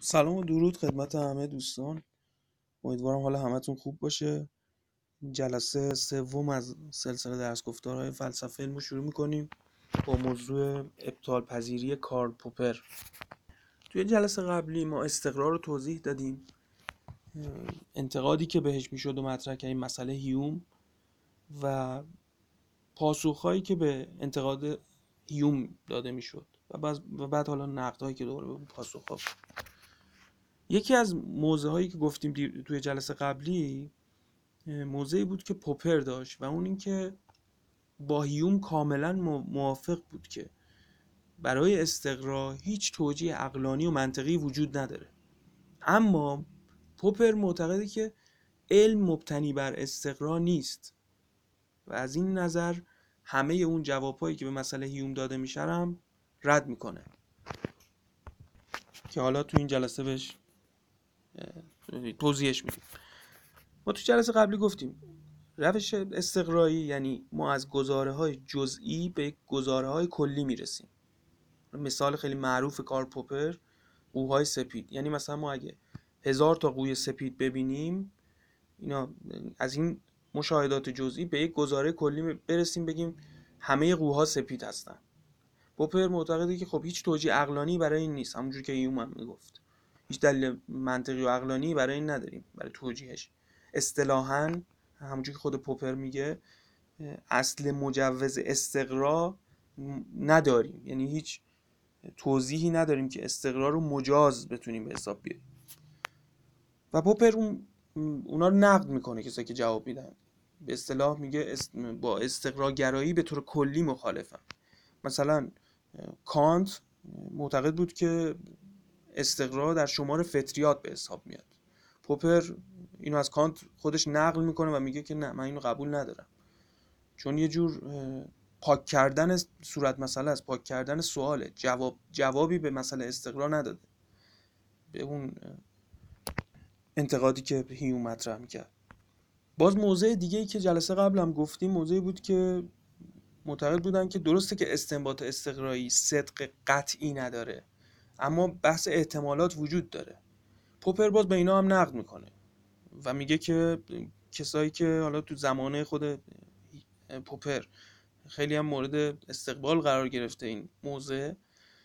سلام و درود خدمت همه دوستان. امیدوارم حال همتون خوب باشه. جلسه سوم از سلسله درس گفتارهای فلسفه علم رو شروع میکنیم با موضوع ابطال پذیری کارل پوپر. توی جلسه قبلی ما استقرار رو توضیح دادیم، انتقادی که بهش میشد و مطرح کردیم مسئله هیوم و پاسخهایی که به انتقاد هیوم داده میشد و بعد حالا نقدهایی که دوباره به اون پاسخها. یکی از موضوعهایی که گفتیم توی جلسه قبلی موضعی بود که پوپر داشت و اون این که با هیوم کاملا موافق بود که برای استقرا هیچ توجیه عقلانی و منطقی وجود نداره، اما پوپر معتقده که علم مبتنی بر استقرا نیست و از این نظر همه اون جوابهایی که به مسئله هیوم داده میشه هم رد میکنه که حالا تو این جلسه بهش توضیحش میدیم. ما تو جلسه قبلی گفتیم روش استقرایی یعنی ما از گزاره‌های جزئی به گزاره‌های کلی میرسیم. مثال خیلی معروف کارل پوپر قوهای سپید، یعنی مثلا ما اگه 1000 تا قوی سپید ببینیم، اینا از این مشاهدات جزئی به یک گزاره کلی برسیم بگیم همه قوها سپید هستن. پوپر معتقده که خب هیچ توجیه عقلانی برای این نیست، همونجور که هیوم هم میگفت هیچ دلیل منطقی و عقلانی برای این نداریم برای توجیهش. اصطلاحاً همونجور که خود پوپر میگه اصل مجوز استقرا نداریم، یعنی هیچ توضیحی نداریم که استقرا رو مجاز بتونیم به حساب بیاریم. و پوپر اونا رو نقد میکنه، کسایی که جواب میدن به اصطلاح میگه با استقرا گرایی به طور کلی مخالفن. مثلا کانت معتقد بود که استقرا در شمار فطریات به حساب میاد. پوپر اینو از کانت خودش نقل میکنه و میگه که نه، من اینو قبول ندارم، چون یه جور پاک کردن صورت مسئله است، پاک کردن سواله، جوابی به مسئله استقرا نداده به اون انتقادی که هیوم مطرح میکرد. باز موضوع دیگه‌ای که جلسه قبلم گفتیم موضوعی بود که معتقد بودن که درسته که استنباط استقرایی صدق قطعی نداره، اما بحث احتمالات وجود داره. پوپر باز به اینا هم نقد میکنه و میگه که کسایی که حالا تو زمانه خود پوپر خیلی هم مورد استقبال قرار گرفته این موضوع،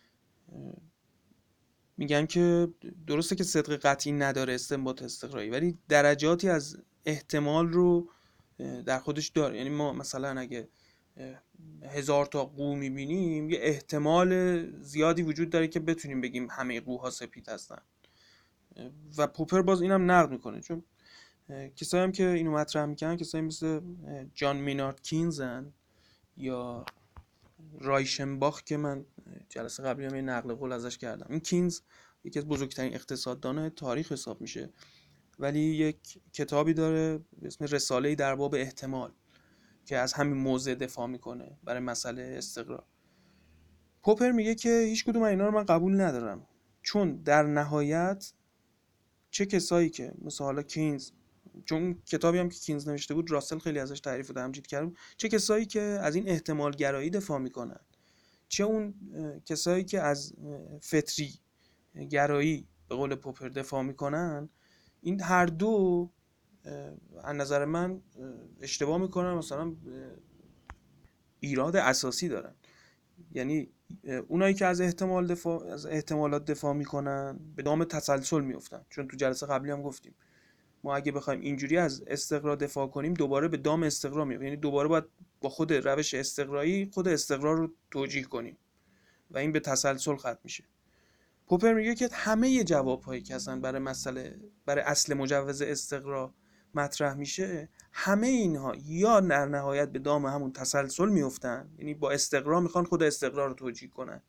میگن که درسته که صدق قطعی نداره استنباط استقرایی، ولی درجاتی از احتمال رو در خودش داره. یعنی ما مثلا اگه 1000 تا قو میبینیم یه احتمال زیادی وجود داره که بتونیم بگیم همه قوها سپید هستن. و پوپر باز اینم نقد میکنه، چون کسایی هم که اینو مطرح میکنن کسایی مثل جان مینارد کینزن یا رایشنباخ که من جلسه قبلی هم یه نقل قول ازش کردم. این کینز یکی از بزرگترین اقتصاددان تاریخ حساب میشه، ولی یک کتابی داره به اسم رساله‌ای در باب احتمال که از همین موضوع دفاع میکنه برای مسئله استقرار. پوپر میگه که هیچ کدوم اینا رو من قبول ندارم، چون در نهایت چه کسایی که مثل حالا کینز، چون کتابی هم که کینز نوشته بود راسل خیلی ازش تعریف و تمجید کرد، چه کسایی که از این احتمال گرایی دفاع میکنن، چه اون کسایی که از فطری گرایی به قول پوپر دفاع میکنن، این هر دو از نظر من اشتباه میکنن، مثلا ایراد اساسی دارن. یعنی اونایی که از احتمالات دفاع میکنن به دام تسلسل میفتن، چون تو جلسه قبلی هم گفتیم ما اگه بخوایم اینجوری از استقرا دفاع کنیم دوباره به دام استقرا میافتیم، یعنی دوباره باید با خود روش استقرایی خود استقرا رو توجیه کنیم و این به تسلسل ختم میشه. پوپر میگه که همه جوابهایی که اصلا برای اصل مجوز استقرا مطرح میشه، همه اینها یا در نهایت به دام همون تسلسل میفتن، یعنی با استقرا میخوان خود استقرا رو توجیه کنن.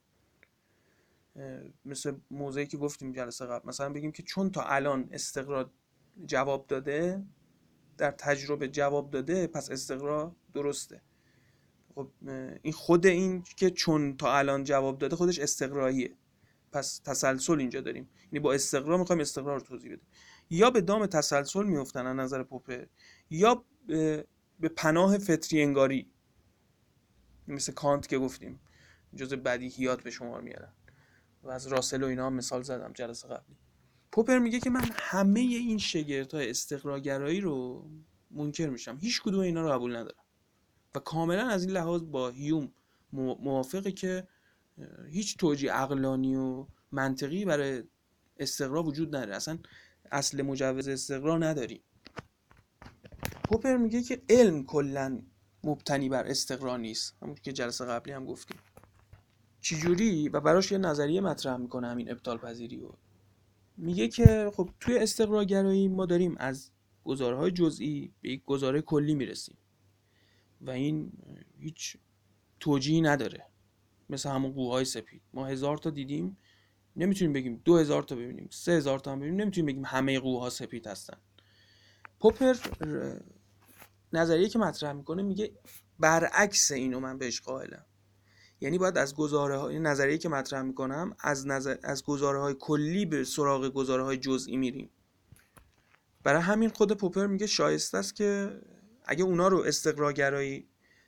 مثل موضوعی که گفتیم جلسه قبل، مثلا بگیم که چون تا الان استقرا جواب داده، در تجربه جواب داده، پس استقرا درسته. خب این خود این که چون تا الان جواب داده خودش استقراییه، پس تسلسل اینجا داریم، یعنی با استقرا میخوایم استقرا رو توضیح بدیم. یا به دام تسلسل میافتن از نظر پوپر، یا به پناه فطری انگاری مثل کانت که گفتیم جزء بدیهیات به شمار میارن و از راسل و اینا هم مثال زدم جلسه قبلی. پوپر میگه که من همه این شگردهای استقراگرایی رو منکر میشم، هیچ کدوم اینا رو قبول ندارم و کاملا از این لحاظ با هیوم موافقه که هیچ توجیه عقلانی و منطقی برای استقرا وجود نداره، اصلا اصل مجوز استقرا نداریم. پوپر میگه که علم کلا مبتنی بر استقرا نیست، همون که جلسه قبلی هم گفتیم. چجوری؟ و براش یه نظریه مطرح میکنه همین ابطال پذیری رو. میگه که خب توی استقراگرایی ما داریم از گزارهای جزئی به یک گزاره کلی میرسیم و این هیچ توجیهی نداره، مثل همون قوهای سپید ما 1000 تا دیدیم، نمیتونیم بگیم 2000 تا ببینیم 3000 تا هم ببینیم نمیتونیم بگیم همه قوها سپید هستن. پوپر نظریه که مطرح میکنه میگه برعکس اینو من بهش قائلم، یعنی باید از گزاره‌های نظریه که مطرح میکنم از گزاره‌های کلی به سراغ گزاره‌های جزئی میریم. برای همین خود پوپر میگه شایسته است که اگه اونا رو استقراگرایی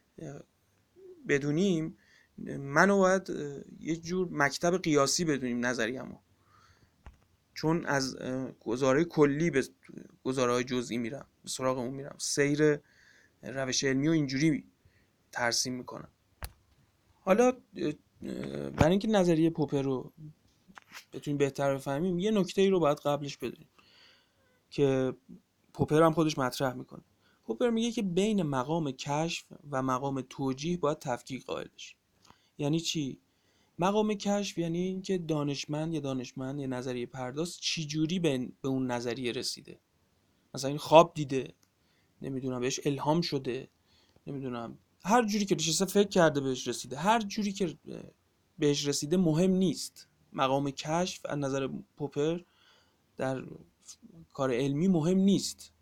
بدونیم، منو باید یه جور مکتب قیاسی بدونیم نظریه‌مو، چون از گزاره کلی به گزاره‌های جزئی میرم، به سراغ اون میرم، سیر روش علمی رو اینجوری ترسیم میکنم. حالا برای اینکه نظریه پوپر رو بتونیم بهتر بفهمیم یه نکته ای رو باید قبلش بدونیم که پوپر هم خودش مطرح میکنه. پوپر میگه که بین مقام کشف و مقام توجیه باید تفکیک قائل بشیم. یعنی چی؟ مقام کشف یعنی اینکه دانشمند یه نظریه پرداز چی جوری به اون نظریه رسیده، مثلا این خواب دیده، نمیدونم بهش الهام شده، نمیدونم هر جوری که نشسته فکر کرده بهش رسیده، هر جوری که بهش رسیده مهم نیست. مقام کشف از نظر پوپر در کار علمی مهم نیست.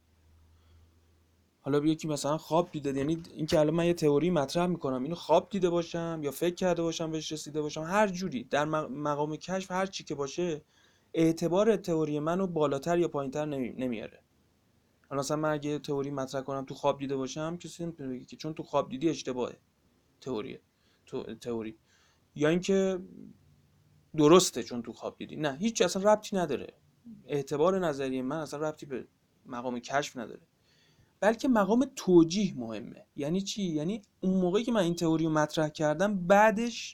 حالا یکی مثلا خواب دیده، یعنی اینکه الان من یه تئوری مطرح میکنم اینو خواب دیده باشم یا فکر کرده باشم بهش رسیده باشم، هر جوری در مقام کشف هر چی که باشه اعتبار تئوری منو بالاتر یا پایینتر نمیاره. حالا مثلا من اگه تئوری مطرح کنم تو خواب دیده باشم، کسی نمیتونه بگه که چون تو خواب دیدی اشتباهه تئوری، یا اینکه درسته چون تو خواب دیدی. نه، هیچ اصلا ربطی نداره. اعتبار نظریه من اصلا ربطی به مقام کشف نداره، بلکه مقام توجیه مهمه. یعنی چی؟ یعنی اون موقعی که من این تئوری رو مطرح کردم بعدش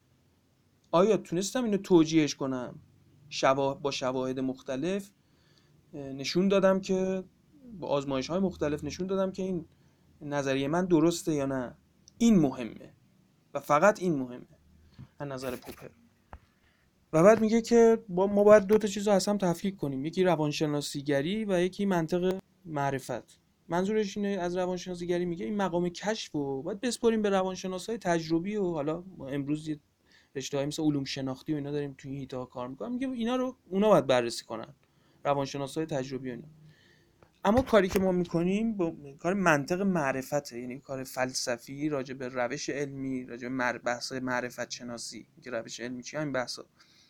آیا تونستم اینو توجیهش کنم؟ با شواهد مختلف نشون دادم که با آزمایش‌های مختلف نشون دادم که این نظریه من درسته یا نه. این مهمه و فقط این مهمه از نظر پوپر. و بعد میگه که ما باید دو تا چیز رو از هم تفکیک کنیم، یکی روانشناسیگری و یکی منطق معرفت. منظورش اینه از روانشناسیگری میگه این مقام کشف رو باید بسپاریم به روانشناسای تجربی و حالا ما امروز یه رشته‌ای مثل علوم شناختی و اینا داریم توی این حیطه کار میکنن، میگه اینا رو اونا باید بررسی کنن، روانشناسای تجربی و اینا. اما کاری که ما میکنیم کار منطق معرفته، یعنی کار فلسفی راجع به روش علمی، راجع به بحث معرفت شناسی که روش علمی چیه، همین بحثا.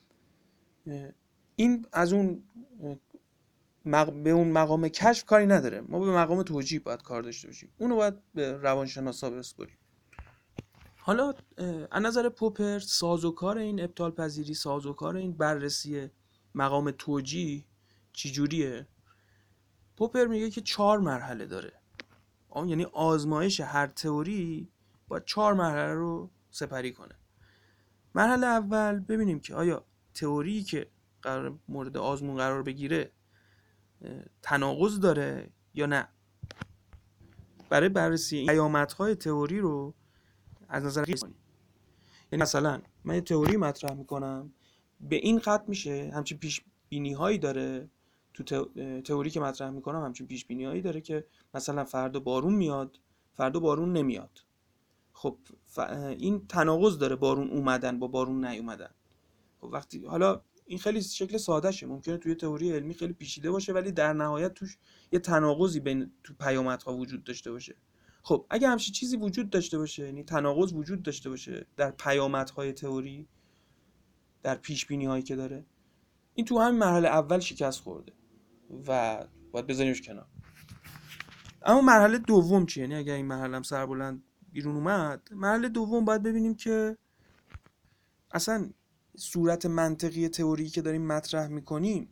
این از اون به اون مقام کشف کاری نداره، ما به مقام توجیه باید کار داشته باشیم، اونو باید به روانشناسا بسپاریم. حالا از نظر پوپر سازوکار این ابطال پذیری، سازوکار این بررسی مقام توجیه چجوریه؟ پوپر میگه که 4 مرحله داره. یعنی آزمایش هر تئوری باید 4 مرحله رو سپری کنه. مرحله اول ببینیم که آیا تئوری که قرار مورد آزمون قرار بگیره تناقض داره یا نه. برای بررسی پیامدهای تئوری رو از نظر قیاس کنیم. یعنی مثلا من یه تئوری مطرح میکنم، به این خط میشه همچین پیش بینی هایی داره، تو تئوری که مطرح میکنم همچین پیش بینی هایی داره که مثلا فردا بارون میاد، فردا بارون نمیاد. خب این تناقض داره بارون اومدن با بارون نیومدن. خب وقتی حالا این خیلی شکل ساده شه، ممکنه توی تئوری علمی خیلی پیچیده باشه ولی در نهایت توش یه تناقضی بین تو پیامدها وجود داشته باشه. خب اگه همچین چیزی وجود داشته باشه، یعنی تناقض وجود داشته باشه در پیامدهای تئوری، در پیش بینی هایی که داره، این تو همین مرحله اول شکست خورده و باید بزنیمش کنار. اما مرحله دوم چیه؟ یعنی اگه این مرحله هم سربلند بیرون اومد، مرحله دوم باید ببینیم که اصلا صورت منطقی تئوری که داریم مطرح میکنیم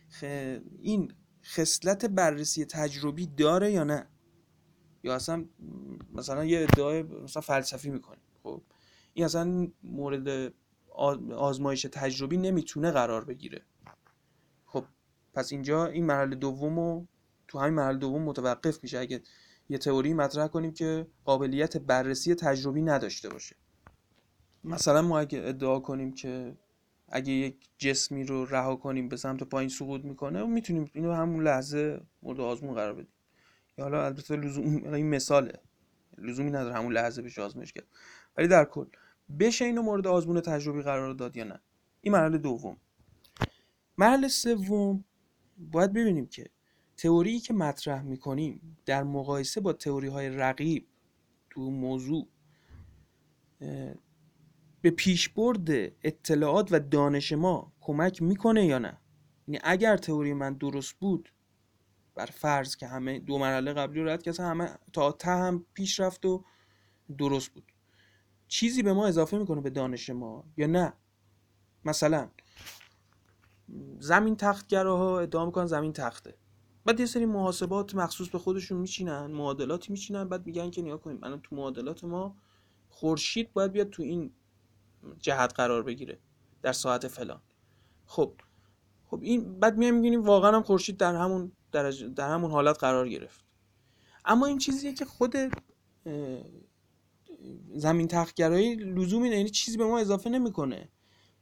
این خصلت بررسی تجربی داره یا نه، یا اصلا مثلا یه ادعای مثلا فلسفی میکنه. خب این اصلا مورد آزمایش تجربی نمیتونه قرار بگیره. خب پس اینجا این مرحله دومو تو همین مرحله دوم متوقف میشه اگه یه تئوری مطرح کنیم که قابلیت بررسی تجربی نداشته باشه. مثلا ما اگه ادعا کنیم که اگه یک جسمی رو رها کنیم به سمت پایین سقوط میکنه، میتونیم اینو همون لحظه مورد آزمون قرار بدیم. یا حالا البته این مثاله، لزومی نداره همون لحظه بشه آزمایش کرد، ولی در کل بشه اینو مورد آزمون تجربی قرار داد یا نه. این مرحله دوم. مرحله سوم باید ببینیم که تئوری که مطرح میکنیم در مقایسه با تئوری های رقیب تو موضوع به پیشبرد اطلاعات و دانش ما کمک میکنه یا نه. یعنی اگر تئوری من درست بود، بر فرض که همه دو مرحله قبلی رو رد کرد، همه تا ته هم پیش رفت و درست بود، چیزی به ما اضافه میکنه به دانش ما یا نه؟ مثلا زمین تختگراها ادعا میکنن زمین تخته، بعد یه سری محاسبات مخصوص به خودشون میچینن، معادلاتی میچینن، بعد میگن که نگاه کنیم الان تو معادلات ما خورشید باید بیاد تو این جهت قرار بگیره در ساعت فلان. خب این بعد میگیم واقعا هم خورشید در همون درجه در همون حالت قرار گرفت. اما این چیزیه که خود زمین تختگرایی لزومی یعنی چیزی به ما اضافه نمیکنه.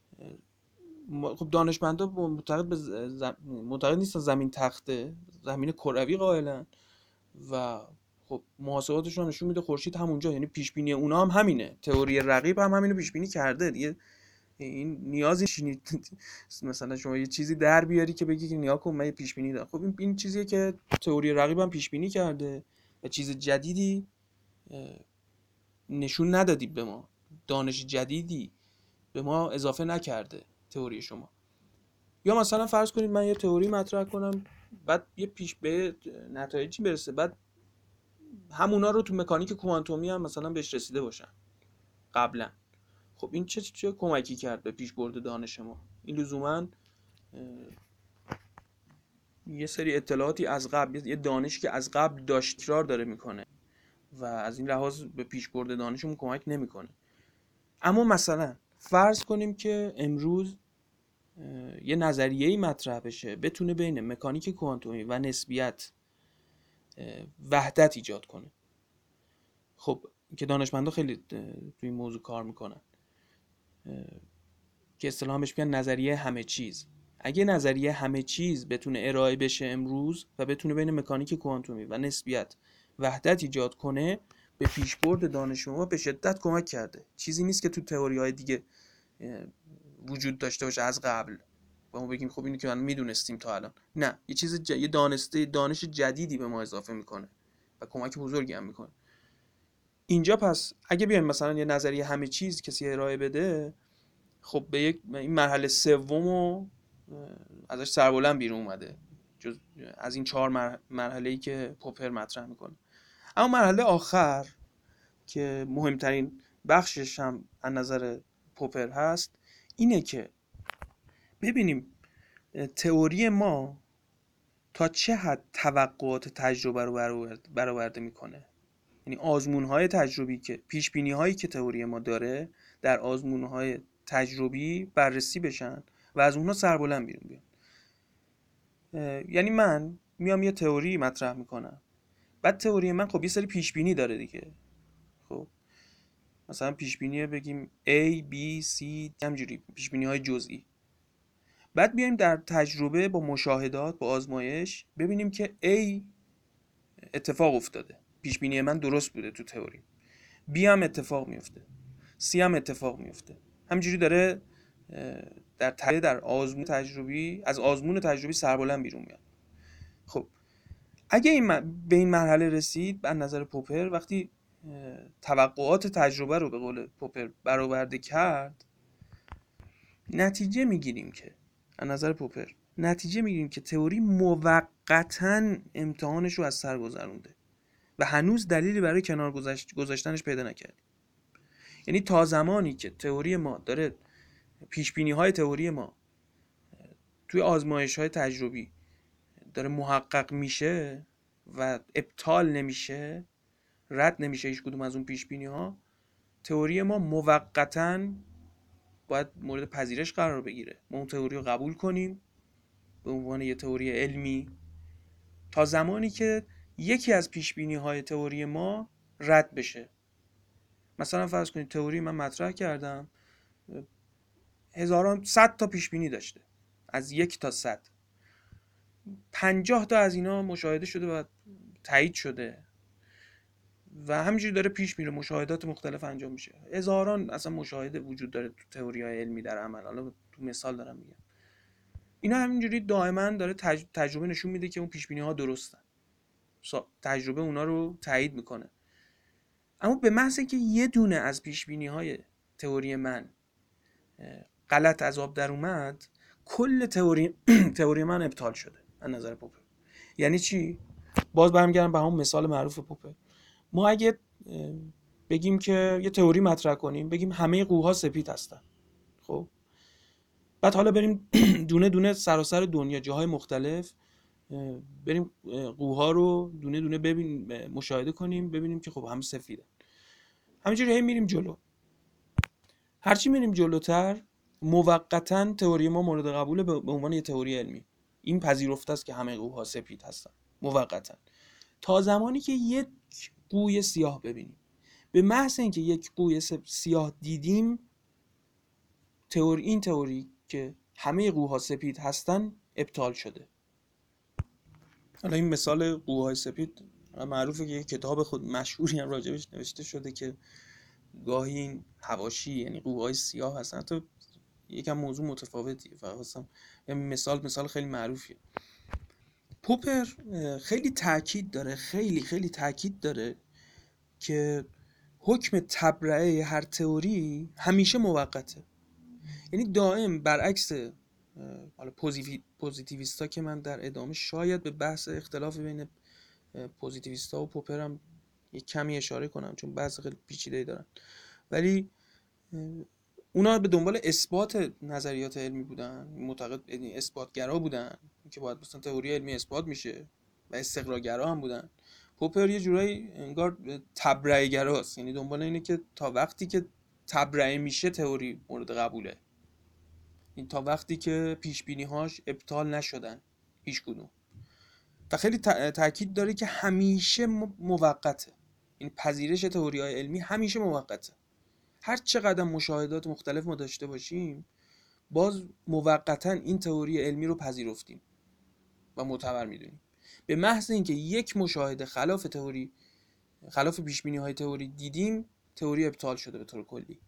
خب دانشمندا معتقد نیستن زمین تخته، زمین کروی قائلن و خب محاسباتشون نشون میده خورشید همونجا، یعنی پیش بینی اونا هم همینه، تئوری رقیب هم همینو پیش بینی کرده دیگه. این نیازی نیست مثلا شما یه چیزی در بیاری که بگی که نیا کن من پیش بینی دارم. خب این چیزیه که تئوری رقیب هم پیش بینی کرده و چیز جدیدی نشون ندادی به ما، دانش جدیدی به ما اضافه نکرده تئوری شما. یا مثلا فرض کنید من یه تئوری مطرح کنم، بعد یه پیش به نتایجی برسه، بعد همونا رو تو مکانیک کوانتومی هم مثلا بهش رسیده باشن قبلا. خب این چه کمکی کرد به پیشبرد دانش ما؟ این لزوما یه سری اطلاعاتی از قبل، یه دانشی که از قبل داشت تکرار داره میکنه و از این لحاظ به پیشبرد دانشمون کمک نمیکنه. اما مثلا فرض کنیم که امروز یه نظریه‌ای مطرح بشه بتونه بین مکانیک کوانتومی و نسبیت وحدت ایجاد کنه. خب که دانشمندا خیلی توی این موضوع کار میکنن که اصطلاحاً بهش میگن نظریه همه چیز. اگه نظریه همه چیز بتونه ارائه بشه امروز و بتونه بین مکانیک کوانتومی و نسبیت وحدت ایجاد کنه، به پیشبرد دانش ما به شدت کمک کرده. چیزی نیست که تو تئوری‌های دیگه وجود داشته باشه از قبل و ما بگیم خب اینو که من میدونستیم تا الان. نه، یه چیز یه دانش جدیدی به ما اضافه میکنه و کمک بزرگی هم میکنه. اینجا پس اگه بیایم مثلا یه نظریه همه چیز کسی ارائه بده، خب به این مرحله سومو ازش سربلند بیرون اومده از این 4 مرحله‌ای که پوپر مطرح میکنه. اما مرحله آخر که مهمترین بخشش هم از نظر پوپر هست، اینه که ببینیم تئوری ما تا چه حد توقعات تجربه رو برآورده میکنه. یعنی آزمون‌های تجربی که پیش‌بینی‌هایی که تئوری ما داره در آزمون‌های تجربی بررسی بشن و از اونها سربلند بیرون بیان. یعنی من میام یه تئوری مطرح میکنم، بعد تئوری من خب یه سری پیش‌بینی داره دیگه. خب مثلا پیش‌بینی بگیم A, B, C همجوری پیش‌بینی‌های جزئی. بعد بیایم در تجربه با مشاهدات با آزمایش ببینیم که A اتفاق افتاده، پیش‌بینی من درست بوده تو تئوری، B هم اتفاق میفته، C هم اتفاق میفته. همینجوری داره در آزمون تجربی از آزمون تجربی سربلند بیرون میاد. خب اگه به این مرحله رسید از نظر پوپر، وقتی توقعات تجربه رو به قول پوپر برآورده کرد، نتیجه میگیریم که از نظر پوپر تئوری موقتاً امتحانش رو از سر گذرونده و هنوز دلیلی برای کنار گذاشتنش پیدا نکردیم. یعنی تا زمانی که تئوری ما داره پیش‌بینی‌های تئوری ما توی آزمایش‌های تجربی داره محقق میشه و ابطال نمیشه، رد نمیشه هیچ کدوم از اون پیش بینی ها، تئوری ما موقتاً باید مورد پذیرش قرار بگیره. ما اون تئوری رو قبول کنیم به عنوان یه تئوری علمی تا زمانی که یکی از پیش بینی های تئوری ما رد بشه. مثلا فرض کنید تئوری من مطرح کردم، هزاران 100 تا پیش بینی داشته، از 1 تا 100، 50 تا از اینا مشاهده شده و تایید شده و همینجوری داره پیش میره، مشاهدات مختلف انجام میشه، هزاران اصلا مشاهده وجود داره تو تئوری‌های علمی در عمل. حالا تو مثال دارم میگم، اینا همینجوری دائما داره تجربه نشون میده که اون پیش بینی ها درستن، تجربه اونا رو تایید میکنه. اما به محض اینکه یه دونه از پیش بینی های تئوری من غلط از آب در اومد، کل تئوری من ابطال شده از نظر پوپر. یعنی چی؟ باز برمیگردم به همون مثال معروف پوپر. ما اگه بگیم که یه تئوری مطرح کنیم، بگیم همه قوها سپید هستن، خب بعد حالا بریم دونه دونه سراسر دنیا جاهای مختلف بریم قوها رو دونه دونه مشاهده کنیم، ببینیم که خب همه سفیدن. همینجوری هی میریم جلو. هرچی میریم جلوتر موقتاً تئوری ما مورد قبوله به عنوان یه تئوری علمی. این پذیرفته است که همه قوها سپید هستن موقتاً، تا زمانی که یک قوی سیاه ببینیم. به محض اینکه یک قوی سیاه دیدیم، این تئوری که همه قوها سپید هستن ابطال شده. حالا این مثال قوهای سپید معروفه که یک کتاب خود مشهوری هم راجبش نوشته شده که گاهی این حواشی یعنی قوهای سیاه هستن، تو یکم موضوع متفاوتیه، فقط هستم مثال خیلی معروفیه. پوپر خیلی تاکید داره که حکم تبرئه هر تئوری همیشه موقته. یعنی دائم برعکس حالا پوزیتیویستا که من در ادامه شاید به بحث اختلاف بین پوزیتیویستا و پوپر هم یک کمی اشاره کنم، چون بحث خیلی پیچیده‌ای دارن، ولی اونا به دنبال اثبات نظریات علمی بودن، معتقد اثباتگرا بودن که باید مثلا تئوری علمی اثبات میشه و استقراگرا هم بودن. پوپر یه جورایی انگار تبرئه گراست، یعنی دنبال اینه که تا وقتی که تبرئه میشه تئوری مورد قبوله، این تا وقتی که پیش بینی هاش ابطال نشدن هیچ کدوم. و خیلی تاکید داره که همیشه موقته، این پذیرش تئوری های علمی همیشه موقته. هر چقدر مشاهدات مختلف ما داشته باشیم، باز موقتا این تئوری علمی رو پذیرفتیم و معتبر میدونیم. به محض اینکه یک مشاهده خلاف پیش بینی های تئوری دیدیم، تئوری ابطال شده به طور کلی.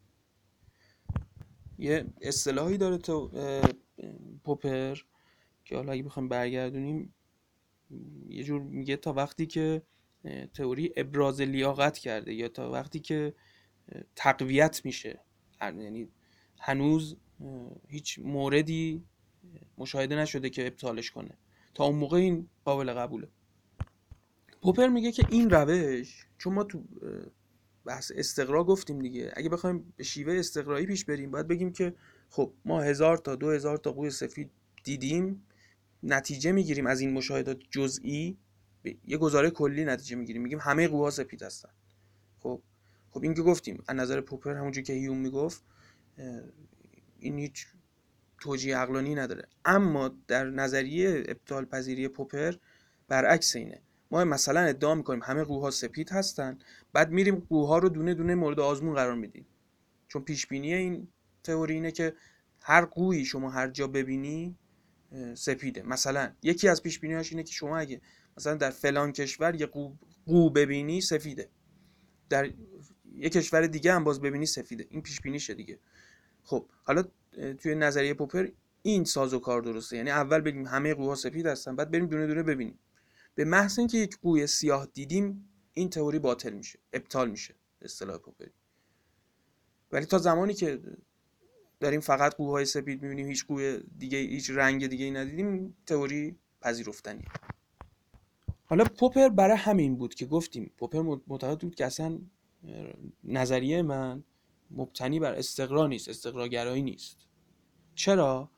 یه اصطلاحی داره پوپر که حالا اگه بخوایم برگردونیم یه جور میگه تا وقتی که تئوری ابراز لیاقت کرده یا تا وقتی که تقویت میشه، یعنی هنوز هیچ موردی مشاهده نشده که ابطالش کنه، تا اون موقع این قابل قبوله. پوپر میگه که این روش، چون ما تو بحث استقرا گفتیم دیگه، اگه بخوایم به شیوه استقرایی پیش بریم باید بگیم که خب ما 1000 تا 2000 تا قوی سفید دیدیم، نتیجه میگیریم از این مشاهدات جزئی، یه گزاره کلی نتیجه میگیریم، میگیم همه قوها سپید هستن. خب این که گفتیم از نظر پوپر همونجوری که هیوم میگفت این هیچ توجیه عقلانی نداره. اما در نظریه ابطال پذیری پوپر برعکس اینه. ما مثلا ادعا میکنیم همه قوها سپید هستن، بعد میریم قوها رو دونه دونه مورد آزمون قرار میدیم، چون پیش بینی این تئوری اینه که هر قویی شما هر جا ببینی سپیده. مثلا یکی از پیش بینی‌هاش اینه که شما اگه مثلا در فلان کشور یه قو ببینی سفیده، در یک کشور دیگه هم باز ببینی سفیده. این پیش بینیشه دیگه. خب حالا توی نظریه پوپر این سازوکار درسته، یعنی اول بگیم همه قوها سفید هستن، بعد بریم دونه دونه ببینیم. به محض اینکه یک قوی سیاه دیدیم این تئوری باطل میشه، ابطال میشه به اصطلاح پوپری. ولی تا زمانی که داریم فقط قوهای سپید میبینیم، هیچ قوی دیگه، هیچ رنگ دیگه ای ندیدیم، تئوری پذیرفتنیه. حالا پوپر برای همین بود که گفتیم پوپر معتقد بود که اصلا نظریه من مبتنی بر استقرا نیست، استقراگرایی نیست. چرا؟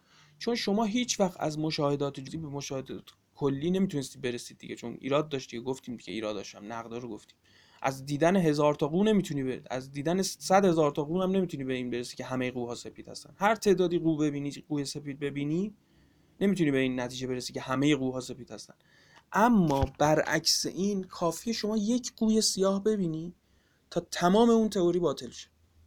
چون شما هیچ وقت از مشاهدات جزئی به مشاهدات کلی نمیتونستی برسید دیگه، چون ایراد داشتی، گفتیم دیگه ایراداش هم نقدا رو گفتیم. از دیدن 1000 تا قو نمیتونی برید، از دیدن 100,000 تا قو هم نمیتونی به این برسی که همه قوها سپید هستن. هر تعدادی قو ببینی، قو سپید ببینی، نمیتونی به این نتیجه برسی که همه قوها سپید هستن. اما برعکس این کافیه شما یک قوی سیاه ببینی تا تمام اون تئوری باطل شه.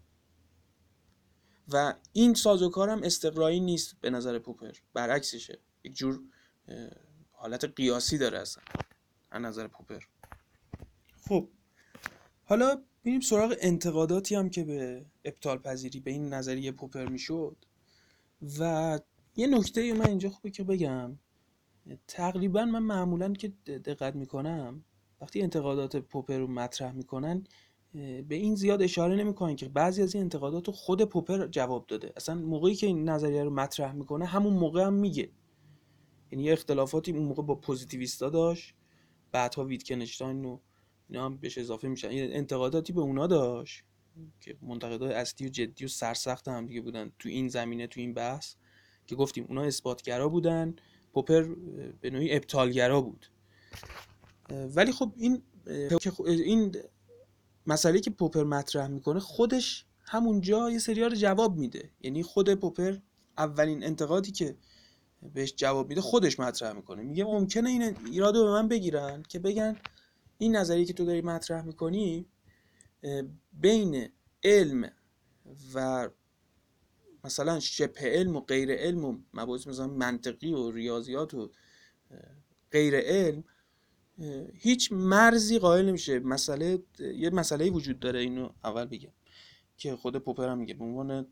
و این سازوکار هم استقرایی نیست به نظر پوپر، برعکسشه، یک جور حالت قیاسی داره اصلا از نظر پوپر. خب حالا بریم سراغ انتقاداتی هم که به ابطال پذیری به این نظریه پوپر میشد. و یه نکته من اینجا خوبه که بگم، تقریبا من معمولا که دقت میکنم وقتی انتقادات پوپر رو مطرح میکنن به این زیاد اشاره نمیکنن که بعضی از این انتقادات رو خود پوپر جواب داده. اصلا موقعی که این نظریه رو مطرح میکنه همون موقع هم میگه، یعنی یه اختلافاتی اون موقع با پوزیتیویستا داشت، بعدها ویتکنشتاین و اینا هم بهش اضافه میشن، یه انتقاداتی به اونا داشت که منتقدای اصلی و جدی و سرسخت هم دیگه بودن تو این زمینه، تو این بحث، که گفتیم اونا اثباتگرا بودن، پوپر به نوعی ابطالگرا بود. ولی خب این مسئله که پوپر مطرح میکنه خودش همونجا یه سریار جواب میده. یعنی خود پوپر اولین انتقادی که بهش جواب میده خودش مطرح میکنه، میگه ممکنه این ایرادو به من بگیرن که بگن این نظریه که تو داری مطرح میکنی بین علم و مثلا شبه علم و غیر علم و مباحث مثلا منطقی و ریاضیات و غیر علم هیچ مرزی قائل نمیشه. یه مسئله وجود داره، اینو اول بگم که خود پوپر هم میگه به عنوان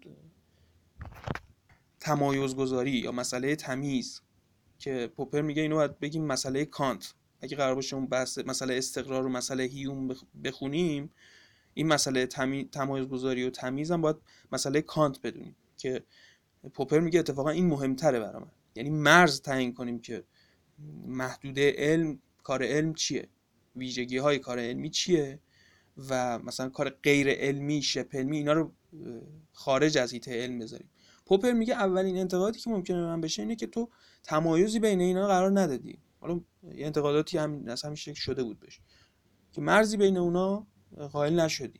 تمایزگذاری یا مسئله تمیز، که پوپر میگه اینو باید بگیم مسئله کانت. اگه قرار باشه اون بحث مسئله استقرار و مسئله هیوم بخونیم، این مسئله تمایزگذاری و تمیز هم باید مسئله کانت بدونیم، که پوپر میگه اتفاقا این مهمتره برای من. یعنی مرز تعیین کنیم که محدوده علم، کار علم چیه، ویژگی های کار علمی چیه و مثلا کار غیر علمی، شبه علمی، اینا رو خارج از حیطه علم بذاریم. پوپر میگه اولین انتقادی که ممکنه من بشه اینه که تو تمایزی بین اینا قرار ندادی. حالا یه انتقاداتی هم از همین شکل شده بود بهش که مرزی بین اونا قائل نشدی.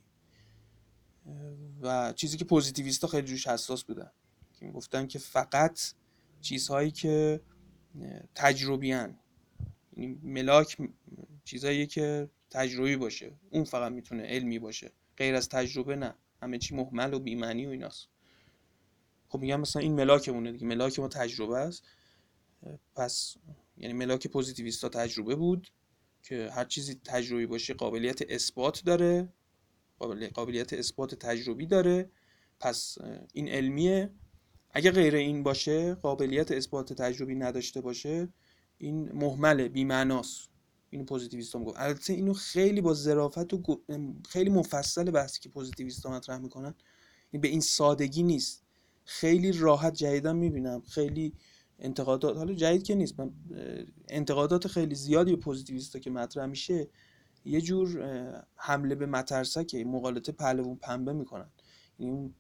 و چیزی که پوزیتیویستا خیلی روش حساس بودن، که میگفتن که فقط چیزهایی که تجربی ان، یعنی ملاک چیزایی که تجربی باشه اون فقط میتونه علمی باشه، غیر از تجربه نه، همه چی مهمل و بی‌معنی و ایناست. خب میگم مثلا این ملاکمونه دیگه، ملاک ما تجربه است. پس یعنی ملاک پوزیتیویستا تجربه بود که هر چیزی تجربی باشه قابلیت اثبات داره، قابلیت اثبات تجربی داره، پس این علمیه. اگه غیر این باشه، قابلیت اثبات تجربی نداشته باشه، این مهمله، بی‌معناست. اینو پوزیتیویستا میگن. البته اینو خیلی با ظرافت و خیلی مفصل بحثی که پوزیتیویستا مطرح میکنن، این به این سادگی نیست. خیلی راحت جدیدا میبینم خیلی انتقادات، حالا جدید که نیست، من انتقادات خیلی زیادی به پوزیتیویستا که مطرح میشه یه جور حمله به مترسکه، مغالطه پهلوون پنبه میکنن. این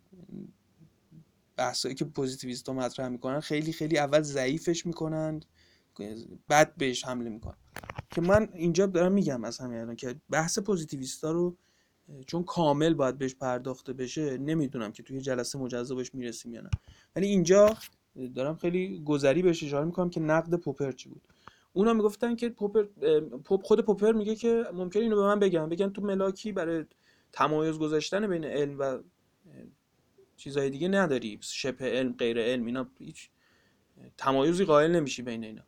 بحثایی که پوزیتیویستا مطرح میکنن خیلی خیلی اول ضعیفش میکنن، بعد بهش حمله میکنن. که من اینجا دارم میگم از همین الان که بحث پوزیتیویستا رو چون کامل باید بهش پرداخته بشه، نمیدونم که توی جلسه مجزا بهش میرسیم یا نه، ولی اینجا دارم خیلی گذری بهش اشاره میکنم که نقد پوپر چی بود. اونا میگفتن که خود پوپر میگه که ممکنه اینو به من بگن تو ملاکی برای تمایز گذاشتن بین علم و چیزهای دیگه نداری، شبه علم، غیر علم، اینا هیچ تمایزی قائل نمیشی بین اینا.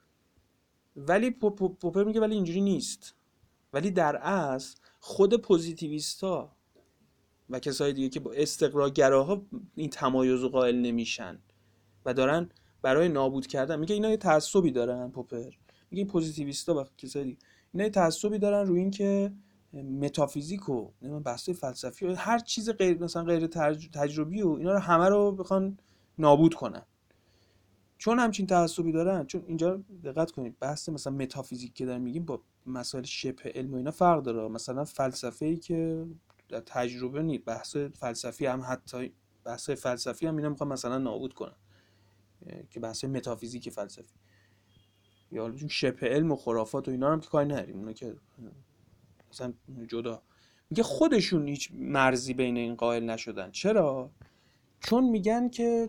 ولی پوپر میگه ولی اینجوری نیست. ولی در اصل خود پوزیتیویستا و کسای دیگه که با استقراگراها این تمایز رو قائل نمیشن و دارن برای نابود کردن، میگه اینا یه تعصبی دارن. پوپر میگه این پوزیتیویستا و کسای دیگه اینا یه تعصبی دارن روی این که متافیزیک و بحث فلسفی و هر چیز غیر مثلا غیر تجربی و اینا رو همه رو بخوان نابود کنن. چون همچین تعصبی دارن، چون اینجا دقت کنید بحث مثلا متافیزیک که داریم میگیم با مسائل شبه علم و اینا فرق داره. مثلا فلسفه‌ای که تجربه نیست، بحث فلسفی هم، حتی بحث فلسفی هم اینا میخوان مثلا نابود کنن. که بحث متافیزیک فلسفی، یا حالا شبه علم و خرافات و اینا هم که کاری نداریم، اونا که مثلا جدا. میگه خودشون هیچ مرزی بین این قائل نشدن. چرا؟ چون میگن که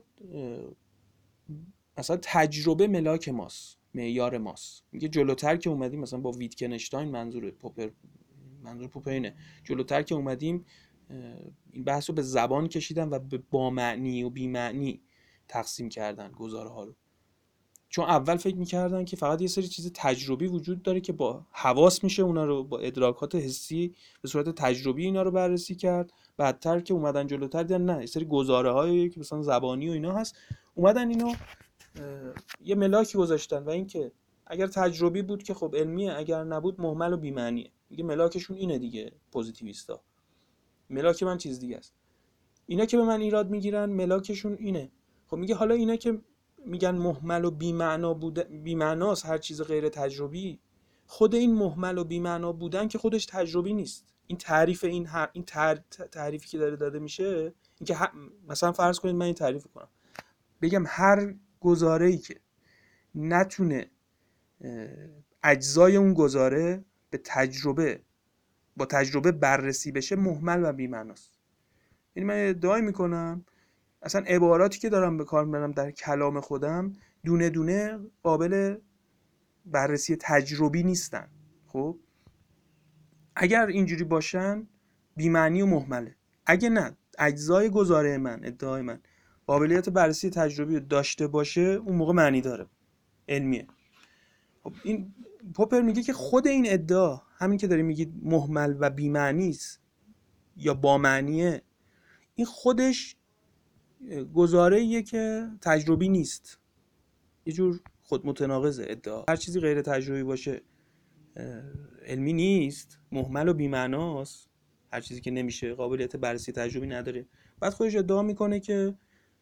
مثلا تجربه ملاک ماست، معیار ماست. میگه جلوتر که اومدیم مثلا با ویتکنشتاین، منظور پوپر اینه، جلوتر که اومدیم این بحث رو به زبان کشیدن و به با معنی و بی معنی تقسیم کردن گزاره ها رو. چون اول فکر میکردن که فقط یه سری چیز تجربی وجود داره که با حواس میشه اونا رو، با ادراکات حسی به صورت تجربی اینا رو بررسی کرد. بعدتر که اومدن جلوتر دیدن نه، یه سری گزاره هایی که مثلا زبانی و اینا هست، اومدن اینو یه ملاکی گذاشتن و اینکه اگر تجربی بود که خب علمیه، اگر نبود مهمل و بی‌معنیه. میگه ملاکشون اینه دیگه، پوزیتیویستا. ملاک من چیز دیگه است. اینا که به من ایراد میگیرن ملاکشون اینه. خب میگه حالا اینا که میگن مهمل و بی‌معنا بی‌معناست هر چیز غیر تجربی، خود این مهمل و بی‌معنا بودن که خودش تجربی نیست. این تعریف این تعریفی که داده میشه، اینکه مثلا فرض کنید من این تعریف کنم، بگم هر گزاره‌ای که نتونه اجزای اون گزاره با تجربه بررسی بشه، مهمل و بی‌معناست. یعنی من ادعا میکنم اصلا عباراتی که دارم به کار میبرم در کلام خودم دونه دونه قابل بررسی تجربی نیستن. خب اگر اینجوری باشن بی‌معنی و مهمله. اگه نه، اجزای گزاره من، ادعای من قابلیت بررسی تجربی رو داشته باشه، اون موقع معنی داره، علمیه. خب این پوپر میگه که خود این ادعا، همین که داری میگید مهمل و بی‌معنی است یا با معنیه، این خودش گزاره‌ایه که تجربی نیست، یه جور خود متناقضه ادعا. هر چیزی غیر تجربی باشه علمی نیست، مهمل و بی‌معناست، هر چیزی که نمیشه قابلیت بررسی تجربی نداره. بعد خودش ادعا میکنه که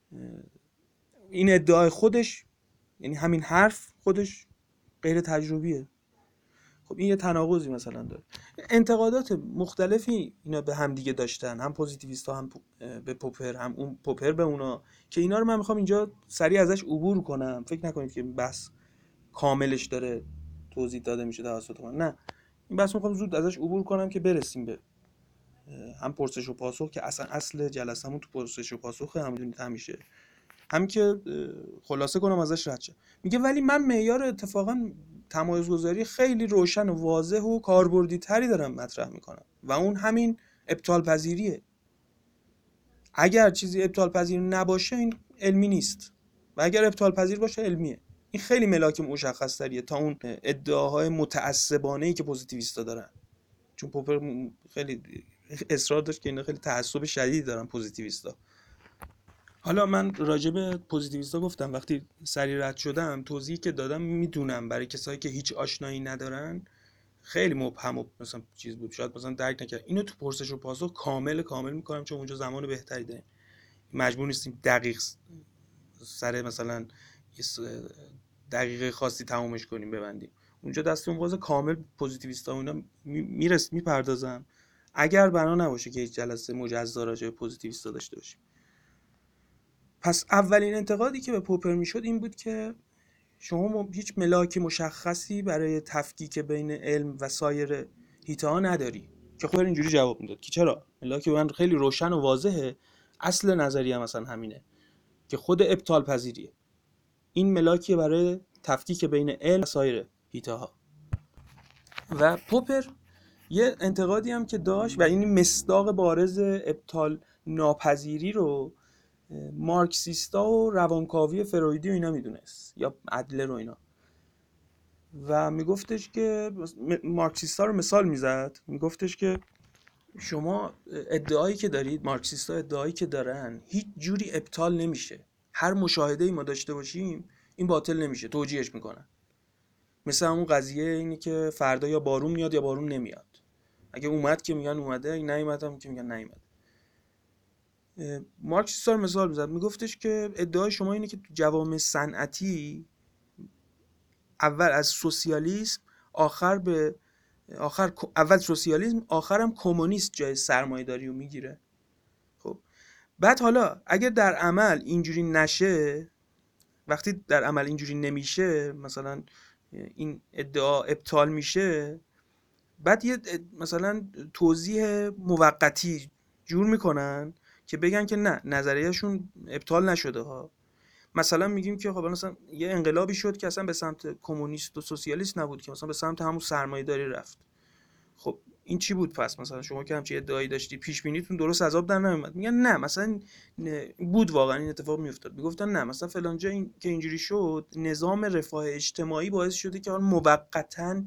این ادعای خودش، یعنی همین حرف خودش غیر تجربیه. خب این یه تناقضی مثلا داره. انتقادات مختلفی اینا به هم دیگه داشتن، هم پوزیتیویستا هم به پوپر، هم اون پوپر به اونا، که اینا رو من میخوام اینجا سریع ازش عبور کنم. فکر نکنید که بحث کاملش داره توضیح داده میشه توسط من، نه، این بحث میخوام زود ازش عبور کنم که برسیم به هم پرسش و پاسخ، که اصل جلسمون تو پرسش و پاسخه، همونجوری همیشه، هم که خلاصه کنم ازش رد شم. میگه ولی من معیار اتفاقا تمایزگذاری خیلی روشن و واضح و کاربردی تری دارم مطرح میکنم و اون همین ابطال پذیریه. اگر چیزی ابطال پذیر نباشه این علمی نیست و اگر ابطال پذیر باشه علمیه. این خیلی ملاک مشخص تریه تا اون ادعاهای متعصبانه‌ای که پوزیتیویستا دارن. چون پوپر خیلی اصرار داشت که اینا خیلی تعصب شدیدی دارن پوزیتیویستا. حالا من راجع به پوزیتیویستا گفتم، وقتی سریع رد شدم توضیحی که دادم میدونم برای کسایی که هیچ آشنایی ندارن خیلی مبهم و مثلا چیز بود، شاید مثلا درک نکرد. اینو تو پرسش و پاسخ کامل میکنم چون اونجا زمان بهتری داریم، مجبور نیستیم دقیق سر مثلا دقیقه خاصی تمومش کنیم ببندیم. اونجا دستمون باز کامل پوزیتیویستا اونا میپردازم، اگر بنا نباشه که هیچ جلسه مجزا راجع به پوزیتیویستا داشته باشیم. پس اولین انتقادی که به پوپر میشد این بود که شما هیچ ملاک مشخصی برای تفکیک بین علم و سایر حیطه‌ها نداری. که خود اینجوری جواب میداد که چرا؟ ملاک من خیلی روشن و واضحه، اصل نظریه مثلا همینه که خود ابطال پذیریه. این ملاکی برای تفکیک بین علم و سایر حیطه‌ها. و پوپر یه انتقادی هم که داشت و این مصداق بارز ابطال ناپذیری رو مارکسیستا و روانکاوی فرویدی و اینا میدونست، یا ادلر و اینا، و میگفتش که مارکسیستا رو مثال میزد، میگفتش که شما ادعایی که دارید، مارکسیستا ادعایی که دارن هیچ جوری ابطال نمیشه، هر مشاهده‌ای ما داشته باشیم این باطل نمیشه، توجیهش میکنن. مثلا اون قضیه اینی که فردا یا بارون میاد یا بارون نمیاد، اگه اومد که میگن اومده، اگه نیومد هم که میگن نیومد. مارکسیستا رو مثال میزد، میگفتش که ادعای شما اینه که تو جوامع صنعتی اول از سوسیالیسم اول سوسیالیسم آخرم کمونیست جای سرمایه‌داری رو میگیره. خب بعد حالا اگر در عمل اینجوری نشه وقتی در عمل اینجوری نمیشه، مثلا این ادعا ابطال میشه، بعد یه مثلا توضیح موقتی جور میکنن که بگن که نه، نظریهشون ابطال نشده ها. مثلا میگیم که خب مثلا یه انقلابی شد که اصلا به سمت کمونیست و سوسیالیست نبود، که مثلا به سمت همون سرمایه‌داری رفت. خب این چی بود پس؟ مثلا شما که همچین ادعایی داشتی، پیش بینیتون درست از آب در نمیاد. میگن نه، مثلا بود واقعا این اتفاق میافتاد. میگفتن نه، مثلا فلان جا این که اینجوری شد، نظام رفاه اجتماعی باعث شده که حالا موقتاً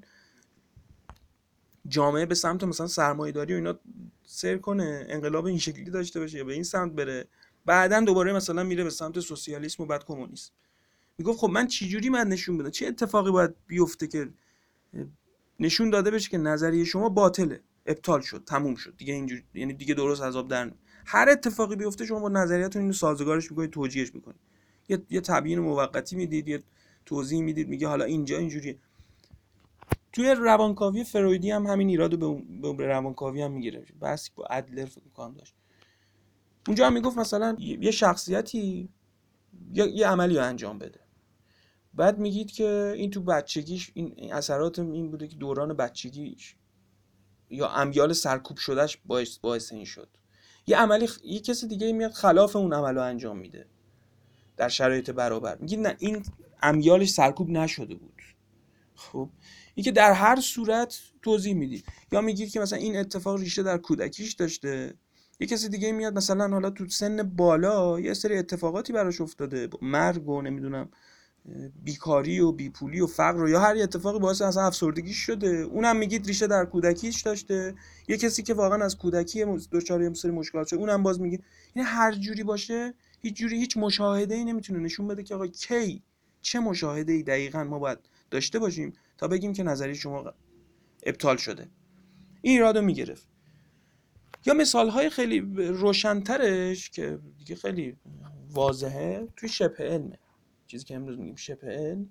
جامعه به سمت مثلا سرمایه‌داری و اینا سیر کنه، انقلاب این شکلی داشته باشه یا به این سمت بره، بعداً دوباره مثلا میره به سمت سوسیالیسم و بعد کمونیسم. میگفت خب من چه جوری من نشون بدم، چه اتفاقی باید بیفته که نشون داده بشه که نظریه شما باطله، ابطال شد، تموم شد دیگه، اینجوری یعنی دیگه درست از آب در. هر اتفاقی بیفته شما با نظریاتون اینو سازگارش میکنید، توجیهش میکنید، یه تبیین موقتی میدید، یه توضیح میدید، میگه حالا اینجا اینجوریه. توی روانکاوی فرویدی هم همین ایرادو به روانکاوی هم میگیره، بحثی با ادلر فکر می‌کنم داشت. اونجا هم میگفت مثلا یه شخصیتی یه عملی رو انجام بده، بعد میگید که این تو بچگیش این اثرات این بوده که دوران بچگیش یا امیال سرکوب شدهش باعث این شد. یه عملی یه کسی دیگه میاد خلاف اون عملو انجام میده در شرایط برابر، میگید نه، این امیالش سرکوب نشده بود. خب این که در هر صورت توضیح میدید، یا میگید که مثلا این اتفاق ریشه در کودکیش داشته، یه کسی دیگه میاد مثلا حالا تو سن بالا یه سری اتفاقاتی براش افتاده، مرگ و نمیدونم بیکاری و بیپولی و فقر و یا هر اتفاقی باعث اصلا افسردگی شده، اونم میگید ریشه در کودکیش داشته. یه کسی که واقعا از کودکی دچار یه سری مشکلات شده، اونم باز میگه. یعنی هر جوری باشه، هیچ جوری هیچ مشاهده‌ای نمیتونه نشون بده که آقا کی چه مشاهده‌ای دقیقاً ما باید داشته باشیم تا بگیم که نظریه شما ابطال شده. این ایرادو میگرفت. یا مثال‌های خیلی روشن‌ترش که دیگه خیلی واضحه توی شبه علمه، چیزی که امروز میگیم شبه علم،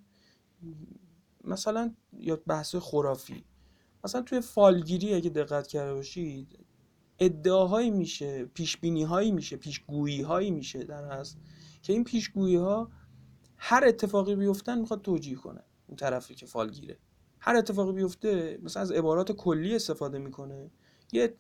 مثلا یا بحث خرافی، مثلا توی فالگیری اگه دقت کرده باشید، ادعاهایی میشه، پیشبینی‌هایی میشه، پیشگویی‌هایی میشه در هست که این پیشگویی‌ها هر اتفاقی بیفتن میخواد توجیه کنه اون طرفی که فالگیره. هر اتفاقی بیفته مثلا از عبارات کلی استفاده میکنه، یه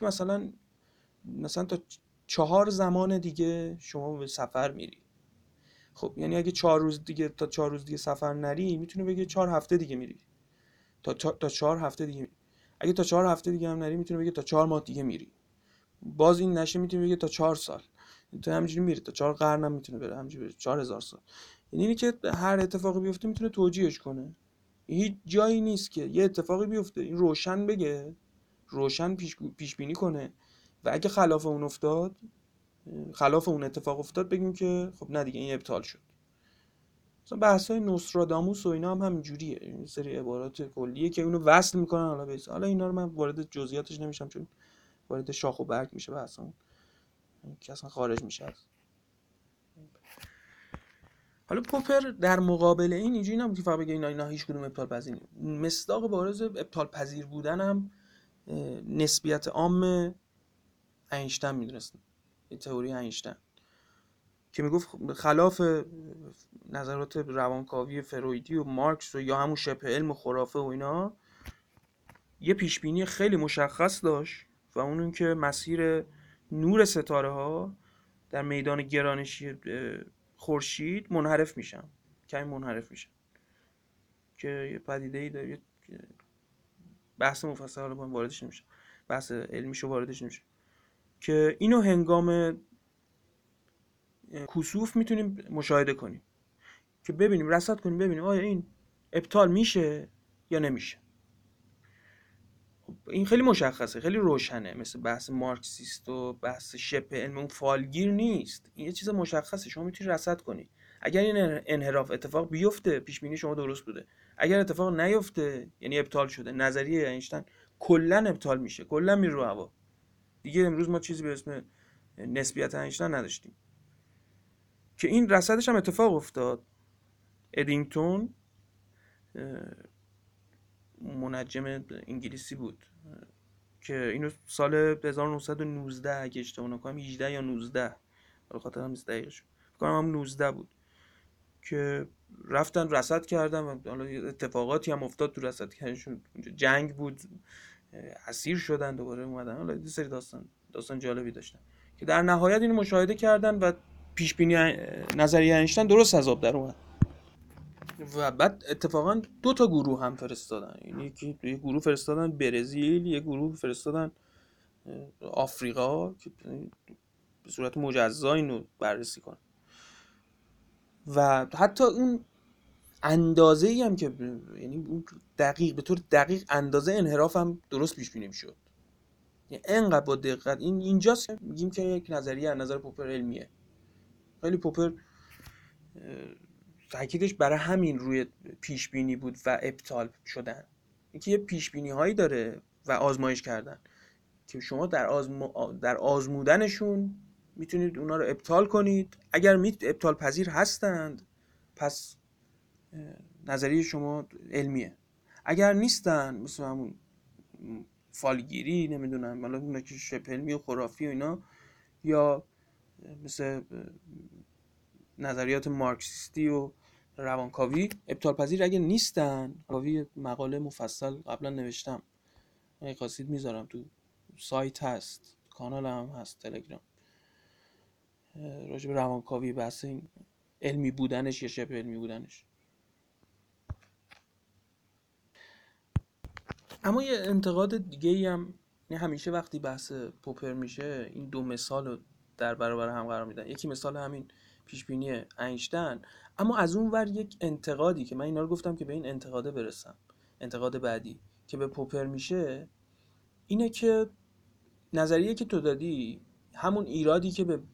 مثلا تا 4 زمان دیگه شما به سفر میری. خب یعنی اگه 4 روز دیگه، تا 4 روز دیگه سفر نری، میتونه بگه 4 هفته دیگه میری، تا 4 هفته دیگه میری. اگه تا 4 هفته دیگه هم نری، میتونه بگه تا 4 ماه دیگه میری. باز این نشه، میتونه بگه تا 4 سال. تو همینجوری میره تا 4 قرن هم میتونه بره، همینجوری بره 4000 سال. یعنی اینی که هر اتفاقی بیفته میتونه توجیهش کنه. هیچ جایی نیست که یه اتفاقی بیفته این روشن بگه، روشن پیش بینی کنه و اگه خلاف اون اتفاق افتاد بگیم که خب نه دیگه این ابطال شد. مثلا بحث‌های نوستراداموس و اینا هم همینجوریه، این سری عبارات کلیه که اونو وصل میکنن. حالا اینا رو من وارد جزئیاتش نمیشم چون وارد شاخ و برگ میشه بحثمون که اصلا خارج میشه از. حالا پوپر در مقابل این اینجوری نبود که فقط بگه اینا هیچ کدوم ابطال پذیر نیست. مصداق بارز ابطال پذیر بودن هم نسبیت عام اینشتین میدونست، تئوری اینشتین که میگفت خلاف نظرات روانکاوی فرویدی و مارکس و یا همون شبه علم و خرافه و اینا، یه پیشبینی خیلی مشخص داشت و اون که مسیر نور ستاره ها در میدان گرانشی خورشید منحرف میشن، کمی منحرف میشن، که یه پدیده‌ای داره، بحث مفصل حالا با واردش نمیشه، بحث علمیشو واردش نمیشه، که اینو هنگام کسوف میتونیم مشاهده کنیم که ببینیم، رصد کنیم ببینیم آیا این ابطال میشه یا نمیشه. این خیلی مشخصه، خیلی روشنه، مثل بحث مارکسیست و بحث شبه علم اون فالگیر نیست. این یه چیز مشخصه، شما میتونید رصد کنی. اگر این انحراف اتفاق بیفته، پیش بینی شما درست بوده. اگر اتفاق نیفته، یعنی ابطال شده، نظریه اینشتین کلا ابطال میشه، کلا میره رو هوا. دیگه امروز ما چیزی به اسم نسبیت اینشتین نداشتیم، که این رصدش هم اتفاق افتاد. ادینگتون منجم انگلیسی بود که اینو سال 1919 اگه اشتباه نکنم 18 یا 19، به خاطر هم نیست دقیقش، فکر کنم هم 19 بود، که رفتن رصد کردن و حالا اتفاقاتی هم افتاد تو رصد کردنشون، جنگ بود، اسیر شدن، دوباره اومدن، حالا یه سری داستان جالبی داشتن که در نهایت اینو مشاهده کردن و پیش بینی نظریه اینشتین درست از آب در اومد. و بعد اتفاقا 2 تا گروه هم فرستادن، یعنی یه گروه فرستادن برزیل، یه گروه فرستادن آفریقا که به صورت مجزا اینو بررسی کنن. و حتی اون اندازه‌ای هم که یعنی اون دقیق، به طور دقیق اندازه انحراف هم درست پیش بینی می‌شد. یعنی انقدر با دقت اینجاست میگیم که یک نظریه از نظر پوپر علمیه. خیلی پوپر تاکیدش برای همین روی پیش بینی بود و ابطال شدن. اینکه یه پیش بینی هایی داره و آزمایش کردن که شما در آزمودنشون میتونید اونا رو ابطال کنید. اگر ابطال پذیر هستند پس نظریه شما علمیه، اگر نیستن مثل همون فالگیری، نمیدونم حالا اونا که شبه علمی و خرافی و اینا، یا مثل نظریات مارکسیستی و روانکاوی ابطال پذیر اگه نیستن. کاوی مقاله مفصل قبلا نوشتم، اگه خواستید میذارم تو سایت، هست کانال هم هست تلگرام، راجع به روانکاوی، بحث این علمی بودنش یا شبه علمی بودنش. اما یه انتقاد دیگه ای هم، همیشه وقتی بحث پوپر میشه این 2 مثال رو در برابر هم قرار میدن. یکی مثال همین پیشبینی اینشتین، اما از اون ور یک انتقادی که من اینا رو گفتم که به این انتقاده برسم، انتقاد بعدی که به پوپر میشه اینه که نظریه که تو دادی، همون ایرادی که به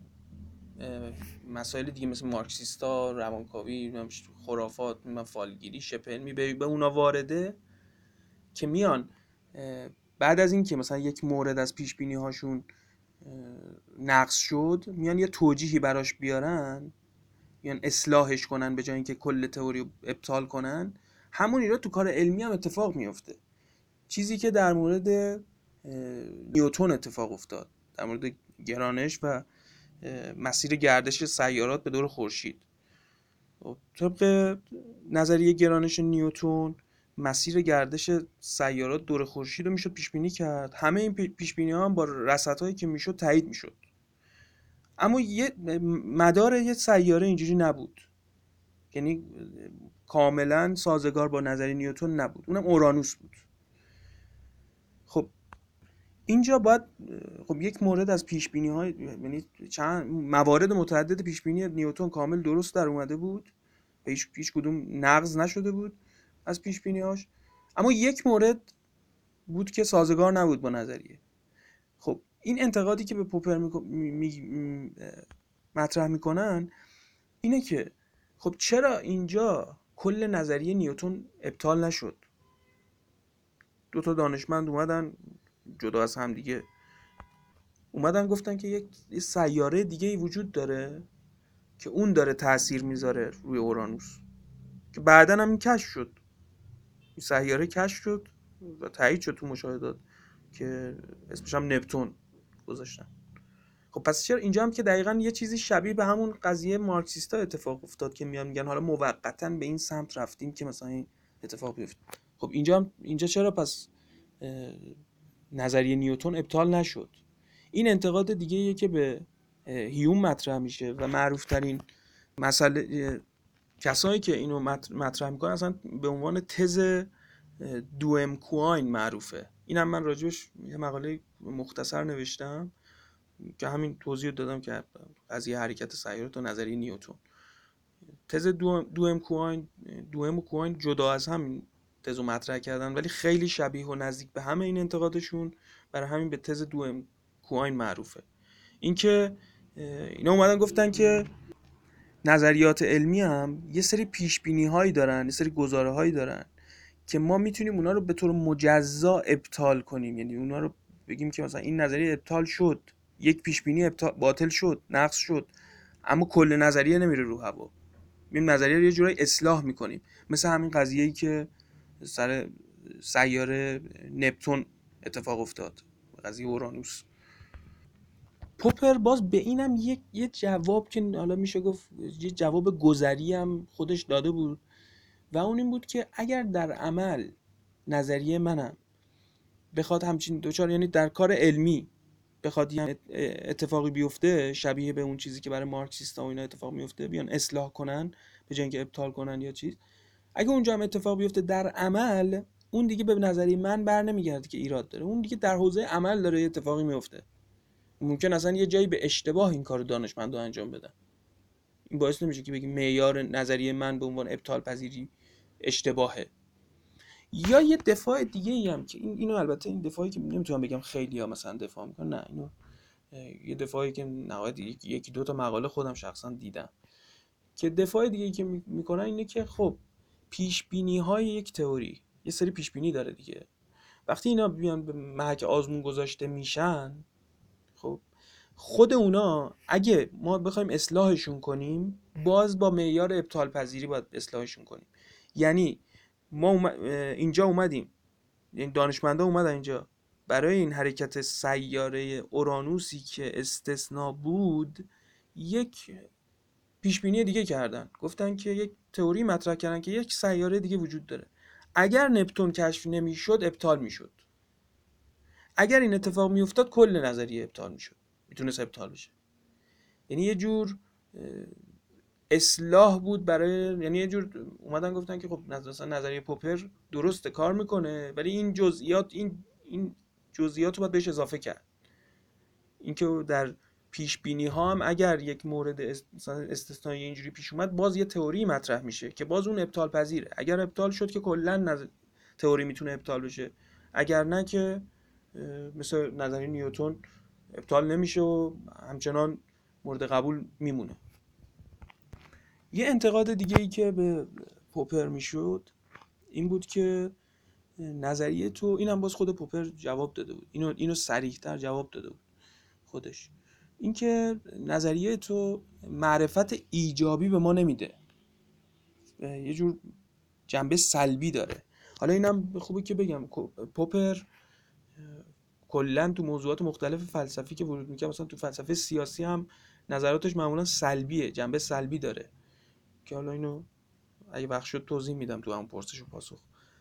مسائل دیگه مثل مارکسیستا، روانکاوی، خرافات، فالگیری، شبه علمی به اونا وارده، که میان بعد از این که مثلا یک مورد از پیش بینی هاشون نقص شد، میان یه توجیهی براش بیارن، میان اصلاحش کنن به جای اینکه کل تئوری رو ابطال کنن. همون اینا تو کار علمی هم اتفاق میفته. چیزی که در مورد نیوتن اتفاق افتاد، در مورد گرانش و مسیر گردش سیارات به دور خورشید. طبق نظریه گرانش نیوتن مسیر گردش سیارات دور خورشید رو میشد پیش بینی کرد. همه این پیش بینی ها هم با رصدهایی که میشد تایید میشد. اما مدار یه سیاره اینجوری نبود، یعنی کاملا سازگار با نظریه نیوتن نبود، اونم اورانوس بود. خب اینجا باید یک مورد از پیش بینی های، یعنی چند موارد متعدد پیش بینی نیوتن کامل درست در اومده بود و هیچ کدوم نقض نشده بود از پیش بینی هاش، اما یک مورد بود که سازگار نبود با نظریه. خب این انتقادی که به پوپر مطرح میکنن اینه که خب چرا اینجا کل نظریه نیوتن ابطال نشد؟ 2 تا دانشمند اومدن جدا از هم دیگه، اومدن گفتن که یک سیاره دیگه ای وجود داره که اون داره تأثیر میذاره روی اورانوس، که بعداً هم این کشف شد. این سیاره کشف شد و تایید شد تو مشاهدات که اسمش هم نپتون گذاشتن. خب پس چرا اینجا هم که دقیقاً یه چیزی شبیه به همون قضیه مارکسیستا اتفاق افتاد که میگن حالا موقتاً به این سمت رفتیم که مثلا این اتفاق بیفته. خب اینجا چرا پس نظریه نیوتن ابطال نشد؟ این انتقاد دیگه ایه که به هیوم مطرح میشه و معروف ترین مسئله کسایی که اینو مطرح میکنن اصلا به عنوان تز دوئم کوآین معروفه. اینم من راجبش یه مقاله مختصر نوشتم که همین توضیح دادم که قضیه حرکت سیارات و نظریه نیوتن. تز دوئم و کوآین جدا از هم تزو مطرح کردن ولی خیلی شبیه و نزدیک به همه این انتقادشون، برای همین به تز دوئم کوآین معروفه. اینکه اینا اومدن گفتن که نظریات علمی هم یه سری پیش بینی هایی دارن، یه سری گزاره هایی دارن که ما میتونیم اونا رو به طور مجزا ابطال کنیم. یعنی اونا رو بگیم که مثلا این نظریه ابطال شد، یک پیش بینی باطل شد، نقص شد، اما کل نظریه نمیره رو هوا، این نظریه رو یه جورایی اصلاح میکنیم. مثل همین قضیه‌ای که سر سیاره نپتون اتفاق افتاد، قضیه اورانوس. پوپر باز به اینم یه جواب که حالا میشه گفت یه جواب گذری هم خودش داده بود و اون این بود که اگر در عمل نظریه منم بخواد همچین دوچار، یعنی در کار علمی بخواد یه اتفاقی بیفته شبیه به اون چیزی که برای مارکسیستا و اینا اتفاق میفته، بیان اصلاح کنن به جای اینکه ابطال کنن یا چیز، اگه اونجا هم اتفاق بیفته در عمل، اون دیگه به نظریه من بر نمیگرده که ایراد داره، اون دیگه در حوزه عمل داره اتفاقی میفته. ممکن اصلا یه جایی به اشتباه این کارو دانشمندا انجام بدن، این باعث نمیشه که بگیم معیار نظریه من به عنوان ابطال پذیری اشتباهه. یا یه دفاع دیگه ای هم که اینو البته این دفاعی که نمیتونم بگم خیلی ها مثلا دفاع میکنن، نه اینو یه دفاعی که نهایت یکی دو تا مقاله خودم شخصا دیدم که دفاع دیگه ای که میکنن اینه که خب پیش بینی های یک تئوری یه سری پیش بینی داره دیگه، وقتی اینا بیان به محک آزمون گذاشته میشن، خب خود اونا اگه ما بخوایم اصلاحشون کنیم باز با معیار ابطال پذیری باید اصلاحشون کنیم. یعنی ما اینجا اومدیم، یعنی دانشمندا اومدن اینجا برای این حرکت سیاره اورانوسی که استثناء بود یک پیش بینی دیگه کردن، گفتن که یک تئوری مطرح کردن که یک سیاره دیگه وجود داره، اگر نپتون کشف نمیشد ابطال میشد، اگر این اتفاق میافتاد کل نظریه ابطال میشد، میتونست ابطال بشه. یعنی یه جور اصلاح بود برای، یعنی یه جور اومدن گفتن که خب مثلا نظریه پوپر درسته کار میکنه ولی این جزئیات این جزئیات رو باید بهش اضافه کرد. اینکه در پیش بینی ها هم اگر یک مورد مثلا استثنایی اینجوری پیش اومد باز یه تئوری مطرح میشه که باز اون ابطال پذیره، اگر ابطال شد که کلا تئوری میتونه ابطال بشه، اگر نه که مثل نظریه نیوتن ابطال نمیشه و همچنان مورد قبول میمونه. یه انتقاد دیگه ای که به پوپر میشد این بود که نظریه تو، اینم باز خود پوپر جواب داده بود، اینو صریح‌تر جواب داده بود خودش، اینکه نظریه تو معرفت ایجابی به ما نمیده، یه جور جنبه سلبی داره. حالا اینم خوبه که بگم پوپر کلا تو موضوعات مختلف فلسفی که ورود میکنه، مثلا تو فلسفه سیاسی هم نظراتش معمولا سلبیه، جنبه سلبی داره که حالا اینو اگه وقت شد توضیح میدم تو همون پرسش و پاسخ،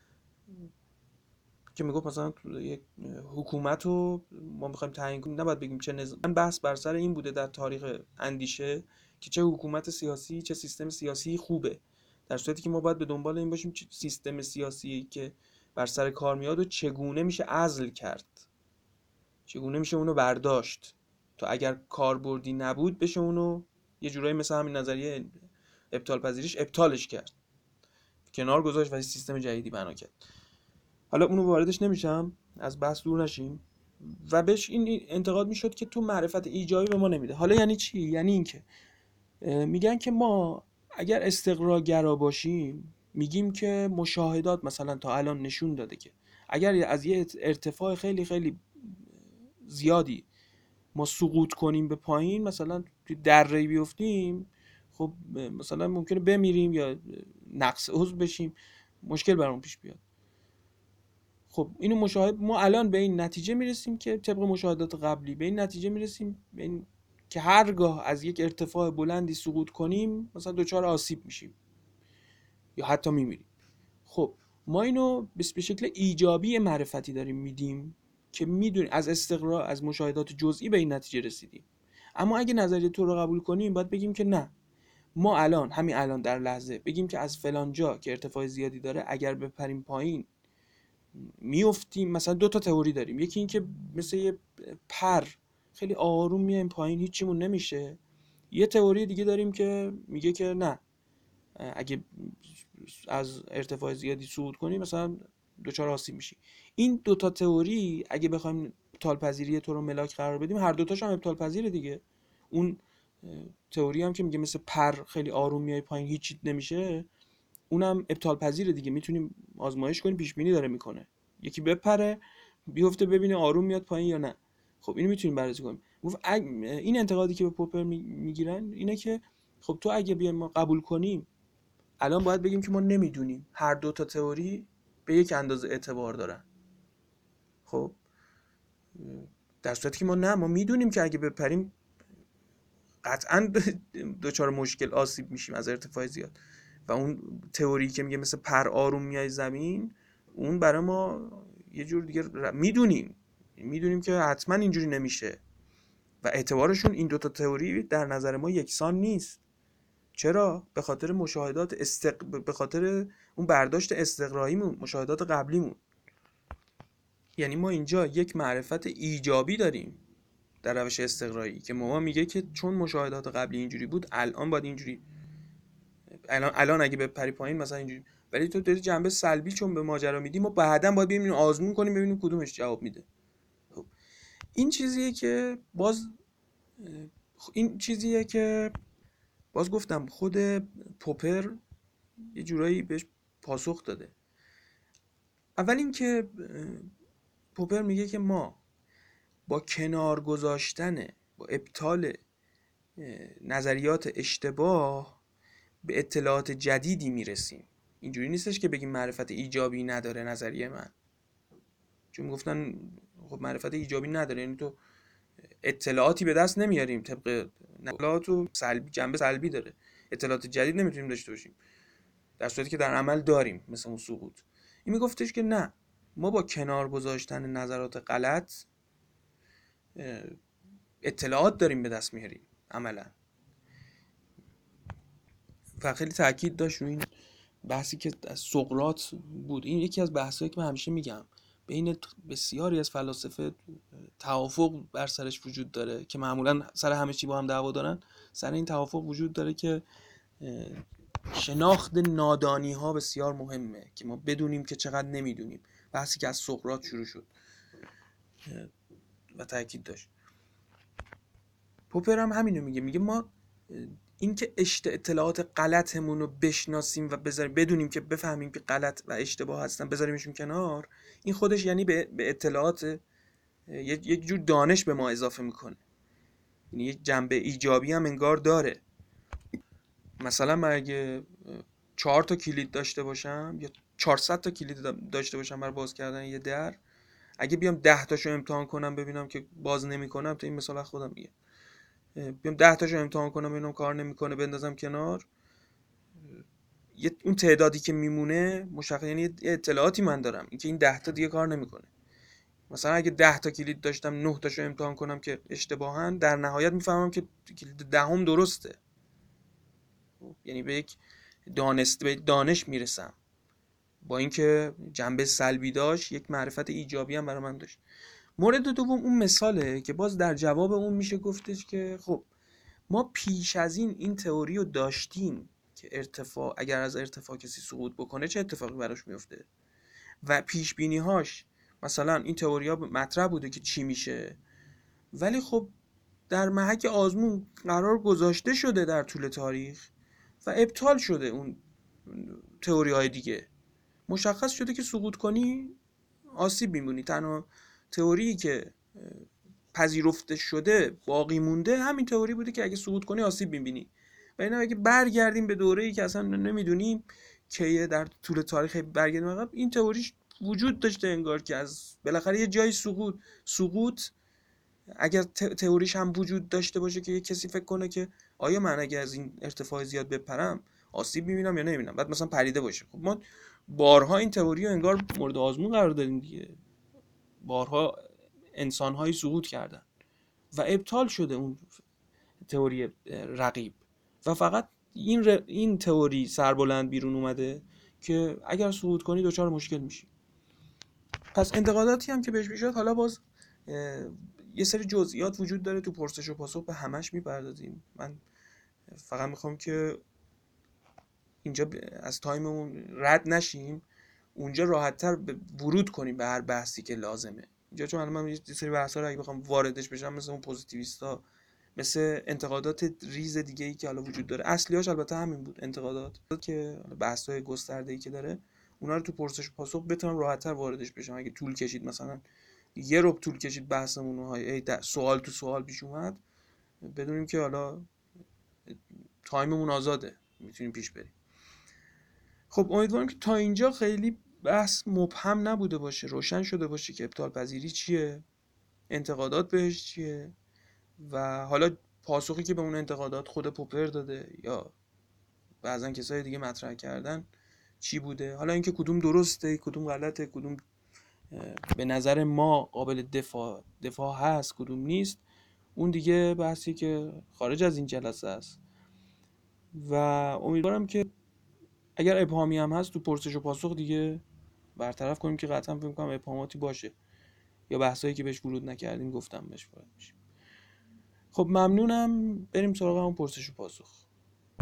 که میگفت مثلا تو یک حکومت رو ما میخوایم تعیین کنیم نباید بگیم چه نظام، بحث بر سر این بوده در تاریخ اندیشه که چه حکومت سیاسی چه سیستم سیاسی خوبه، در صورتی که ما باید به دنبال این باشیم چه سیستم سیاسی که بر سر کار میاد و چگونه میشه عزل کرد، چگونه میشه اونو برداشت تا اگر کاربردی نبود بشه اونو یه جورایی مثل همین نظریه ابطال پذیریش ابطالش کرد، کنار گذاشت و سیستم جدیدی بنا کرد. حالا اونو واردش نمیشم، از بحث دور نشیم. و بهش این انتقاد میشد که تو معرفت ایجابی به ما نمیده. حالا یعنی چی؟ یعنی این که میگن که ما اگر استقراگرا باشیم میگیم که مشاهدات مثلا تا الان نشون داده که اگر از یه ارتفاع خیلی خیلی زیادی ما سقوط کنیم به پایین، مثلا دره‌ای بیفتیم، خب مثلا ممکنه بمیریم یا نقص عضو بشیم، مشکل برامون پیش بیاد. خب اینو مشاهد، ما الان به این نتیجه میرسیم که طبق مشاهدات قبلی به این نتیجه میرسیم که هرگاه از یک ارتفاع بلندی سقوط کنیم مثلا دچار آسیب میشیم یا حتی میمیریم. خب ما اینو به شکل ایجابی معرفتی داریم میدیم که میدونیم از استقرا از مشاهدات جزئی به این نتیجه رسیدیم. اما اگه نظریه تو رو قبول کنیم باید بگیم که نه، ما همین الان در لحظه بگیم که از فلان جا که ارتفاع زیادی داره اگر بپریم پایین میافتیم. مثلا دو تا تئوری داریم، یکی این که مثل یه پر خیلی آروم میایم پایین هیچیمون نمیشه، یه تئوری دیگه داریم که میگه که نه، اگه از ارتفاع زیادی صعود کنی مثلا دچار آسیب میشی. این دو تا تئوری اگه بخوایم ابطال پذیری تو رو ملاک قرار بدیم هر دوتاش هم ابطال پذیره دیگه. اون تئوری هم که میگه مثل پر خیلی آروم میای پایین هیچی نمیشه، اونم ابطال پذیره دیگه، میتونیم آزمایش کنیم، پیش بینی داره میکنه، یکی بپره بیفته ببینه آروم میاد پایین یا نه. خب اینو میتونیم بررسی کنیم. این انتقادی که به پوپر میگیرن اینه که خب تو اگه بیایم ما قبول کنیم الان باید بگیم که ما نمیدونیم، هر دو تا تئوری به یک اندازه اعتبار دارن. خب در صورتی که ما میدونیم که اگه بپریم قطعا دچار مشکل آسیب میشیم از ارتفاع زیاد و اون تئوری که میگه مثل پر آروم میای زمین، اون برای ما یه جور دیگه میدونیم که حتما اینجوری نمیشه و اعتبارشون این دوتا تئوری در نظر ما یکسان نیست. چرا؟ به خاطر به خاطر اون برداشت استقراییمون، مشاهدات قبلیمون. یعنی ما اینجا یک معرفت ایجابی داریم در روش استقرایی که ما میگه که چون مشاهدات قبلی اینجوری بود الان باید اینجوری، الان اگه به پری پایین مثلا اینجوری، ولی تو داری جنبه سلبی چون به ماجرا میدی، ما بعداً باید ببینیم آزمون کنیم ببینیم کدومش جواب میده. خب این چیزیه که باز گفتم خود پوپر یه جورایی بهش پاسخ داده. اول اینکه پوپر میگه که ما با کنار گذاشتن، با ابطال نظریات اشتباه به اطلاعات جدیدی میرسیم. اینجوری نیستش که بگیم معرفت ایجابی نداره نظریه من، چون گفتن خب معرفت ایجابی نداره یعنی تو اطلاعاتی به دست نمیاریم، طبق اطلاعات و جنبه سلبی داره، اطلاعات جدید نمیتونیم داشته باشیم، در صورتی که در عمل داریم، مثل اون سقوط. این میگفتش که نه، ما با کنار گذاشتن نظرات غلط اطلاعات داریم به دست میاریم عملا. و خیلی تاکید داشت روی این بحثی که از سقراط بود. این یکی از بحثایی که من همیشه میگم بین بسیاری از فلاسفه توافق بر سرش وجود داره که معمولا سر همه چی با هم دعوا دارن. سر این توافق وجود داره که شناخت نادانی ها بسیار مهمه، که ما بدونیم که چقدر نمیدونیم. بحثی که از سقراط شروع شد و تاکید داشت. پوپر هم همینو میگه ما این که اطلاعات غلطمون رو بشناسیم و بدونیم که بفهمیم که غلط و اشتباه هستن بذاریمشون کنار، این خودش یعنی به اطلاعات یک جور دانش به ما اضافه میکنه، یعنی یک جنبه ایجابی هم انگار داره. مثلا من اگه 4 تا کلید داشته باشم یا 400 تا کلید داشته باشم برای باز کردن یه در، اگه بیام 10 تاشو امتحان کنم ببینم که باز نمیکنم، تو این مثال از خودم میگم، بیام 10 تاشو امتحان کنم ببینم کار نمیکنه بندازم کنار، اون تعدادی که میمونه مشخص یعنی یه اطلاعاتی من دارم اینکه این 10 تا دیگه کار نمیکنه. مثلا اگه 10 تا کلید داشتم 9 تاشو امتحان کنم که اشتباهن، در نهایت میفهمم که کلید دهم درسته، یعنی به یک دانش میرسم، با اینکه جنبه سلبی داشت یک معرفت ایجابی هم برای من داشت. مورد دوم اون مثاله که باز در جواب اون میشه گفتش که خب ما پیش از این تئوری رو داشتیم که اگر از ارتفاع کسی سقوط بکنه چه اتفاقی براش میفته و پیش بینی هاش مثلا این تئوری ها مطرح بوده که چی میشه، ولی خب در محک آزمون قرار گذاشته شده در طول تاریخ و ابطال شده اون تئوری های دیگه، مشخص شده که سقوط کنی آسیب میمونی. تنها تئوری که پذیرفته شده باقی مونده همین تئوری بوده که اگه سقوط کنی آسیب میبینی. و اینا اگه برگردیم به دوره‌ای که اصلا نمیدونیم که در طول تاریخ برگردیم عقب، این تئوری وجود داشته انگار که از بالاخره یه جای سقوط اگر تئوریش هم وجود داشته باشه که یه کسی فکر کنه که آیا من اگه از این ارتفاع زیاد بپرم آسیب میبینم یا نمیبینم، بعد مثلا پریده باشه. خب ما بارها این تئوری رو انگار مورد آزمون قرار دادیم دیگه، بارها انسان‌هایی سقوط کردن و ابطال شده اون تئوری رقیب و فقط این تئوری سربلند بیرون اومده که اگر سقوط کنی دچار مشکل میشی. پس انتقاداتی هم که بهش میشد، حالا باز یه سری جزئیات وجود داره، تو پرسش و پاسخ به همش میپردازیم. من فقط میخوام که اینجا از تایممون رد نشیم، اونجا راحت‌تر ورود کنیم به هر بحثی که لازمه. اینجا چون من یه سری بحثا رو اگه بخوام واردش بشم، مثل اون پوزیتیویستا، مثل انتقادات ریز دیگه‌ای که حالا وجود داره، اصلیاش البته همین بود، انتقادات که بحث‌های گسترده‌ای که داره، اونا رو تو پرسش و پاسخ بتونم راحت‌تر واردش بشم. اگه طول کشید، مثلا یه ربع طول کشید بحثمون و سوال تو سوال پیش اومد، بدونیم که حالا تایممون آزاده، میتونیم پیش بریم. خب امیدوارم که تا اینجا خیلی بحث مبهم نبوده باشه، روشن شده باشه که ابطال پذیری چیه انتقادات بهش چیه و حالا پاسخی که به اون انتقادات خود پوپر داده یا بعضن کسای دیگه مطرح کردن چی بوده. حالا اینکه کدوم درسته کدوم غلطه کدوم به نظر ما قابل دفاع هست کدوم نیست، اون دیگه بحثی که خارج از این جلسه است و امیدوارم که اگر ابهامی هم هست تو پرسش و پاسخ دیگه برطرف کنیم که قطعا فکر کنم ابهاماتی باشه یا بحثایی که بهش ورود نکردیم گفتم بهش وارد میشیم. خب ممنونم، بریم سراغ اون پرسش و پاسخ.